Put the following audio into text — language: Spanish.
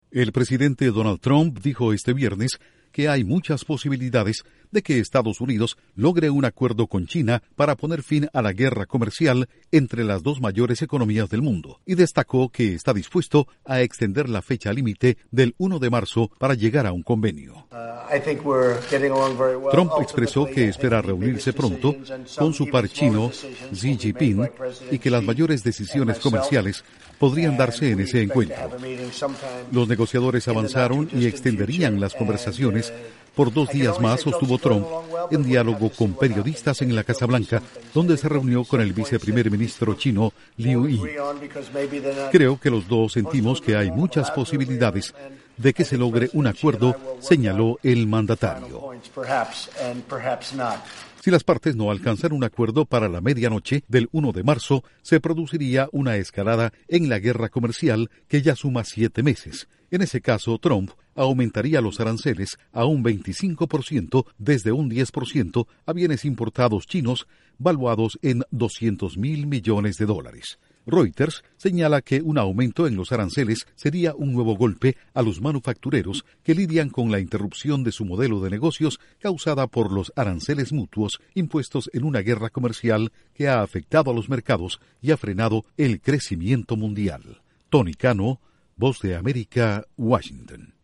El presidente Donald Trump dijo este viernes que hay muchas posibilidades de que Estados Unidos logre un acuerdo con China para poner fin a la guerra comercial entre las dos mayores economías del mundo, y destacó que está dispuesto a extender la fecha límite del 1 de marzo para llegar a un convenio. Trump expresó que espera reunirse pronto con su par chino, Xi Jinping, y que las mayores decisiones comerciales podrían darse en ese encuentro. Los negociadores avanzaron y extenderían las conversaciones por 2 días más, sostuvo Trump, en diálogo con periodistas en la Casa Blanca, donde se reunió con el viceprimer ministro chino, Liu He. Creo que los dos sentimos que hay muchas posibilidades de que se logre un acuerdo, señaló el mandatario. Si las partes no alcanzan un acuerdo para la medianoche del 1 de marzo, se produciría una escalada en la guerra comercial que ya suma 7 meses. En ese caso, Trump aumentaría los aranceles a un 25% desde un 10% a bienes importados chinos valuados en $200,000 millones. Reuters señala que un aumento en los aranceles sería un nuevo golpe a los manufactureros que lidian con la interrupción de su modelo de negocios causada por los aranceles mutuos impuestos en una guerra comercial que ha afectado a los mercados y ha frenado el crecimiento mundial. Tony Cano, Voz de América, Washington.